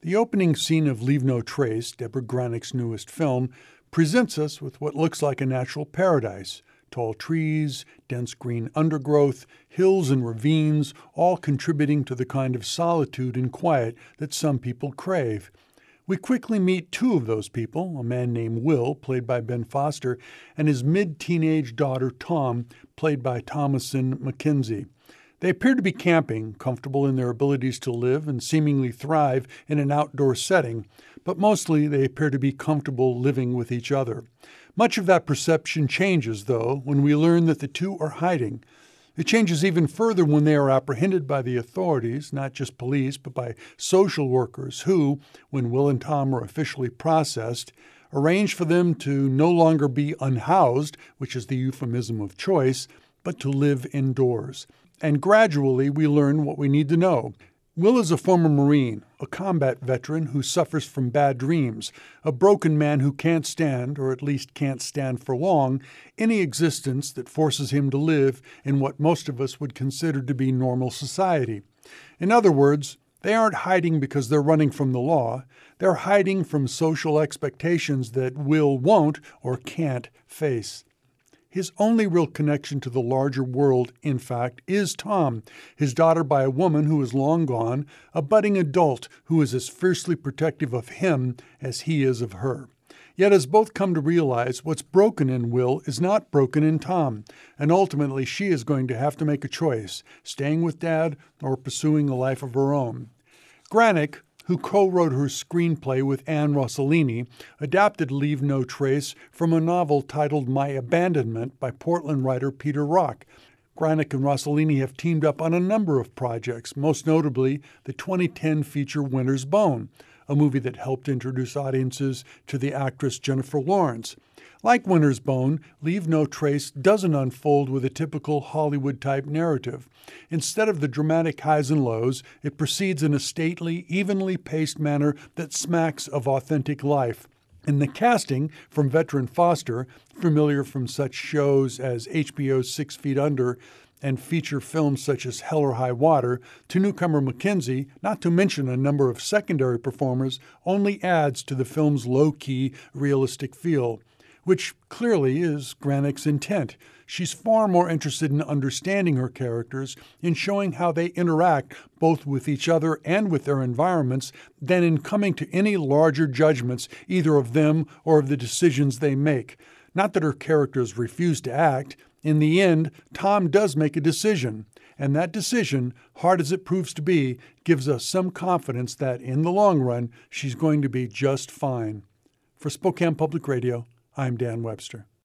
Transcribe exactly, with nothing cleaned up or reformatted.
The opening scene of Leave No Trace, Deborah Granick's newest film, presents us with what looks like a natural paradise. Tall trees, dense green undergrowth, hills and ravines, all contributing to the kind of solitude and quiet that some people crave. We quickly meet two of those people, a man named Will, played by Ben Foster, and his mid-teenage daughter, Tom, played by Thomasin McKenzie. They appear to be camping, comfortable in their abilities to live and seemingly thrive in an outdoor setting, but mostly they appear to be comfortable living with each other. Much of that perception changes, though, when we learn that the two are hiding. It changes even further when they are apprehended by the authorities, not just police, but by social workers who, when Will and Tom are officially processed, arrange for them to no longer be unhoused, which is the euphemism of choice, but to live indoors. And gradually we learn what we need to know. Will is a former Marine, a combat veteran who suffers from bad dreams, a broken man who can't stand, or at least can't stand for long, any existence that forces him to live in what most of us would consider to be normal society. In other words, they aren't hiding because they're running from the law. They're hiding from social expectations that Will won't or can't face. His only real connection to the larger world, in fact, is Tom, his daughter by a woman who is long gone, a budding adult who is as fiercely protective of him as he is of her. Yet as both come to realize, what's broken in Will is not broken in Tom, and ultimately she is going to have to make a choice, staying with Dad or pursuing a life of her own. Granick, who co-wrote her screenplay with Anne Rossellini, adapted Leave No Trace from a novel titled My Abandonment by Portland writer Peter Rock. Granick and Rossellini have teamed up on a number of projects, most notably the twenty ten feature Winter's Bone, a movie that helped introduce audiences to the actress Jennifer Lawrence. Like Winter's Bone, Leave No Trace doesn't unfold with a typical Hollywood-type narrative. Instead of the dramatic highs and lows, it proceeds in a stately, evenly paced manner that smacks of authentic life. In the casting, from veteran Foster, familiar from such shows as H B O's Six Feet Under and feature films such as Hell or High Water, to newcomer McKenzie, not to mention a number of secondary performers, only adds to the film's low-key, realistic feel, which clearly is Granick's intent. She's far more interested in understanding her characters, in showing how they interact both with each other and with their environments, than in coming to any larger judgments either of them or of the decisions they make. Not that her characters refuse to act. In the end, Tom does make a decision, and that decision, hard as it proves to be, gives us some confidence that, in the long run, she's going to be just fine. For Spokane Public Radio, I'm Dan Webster.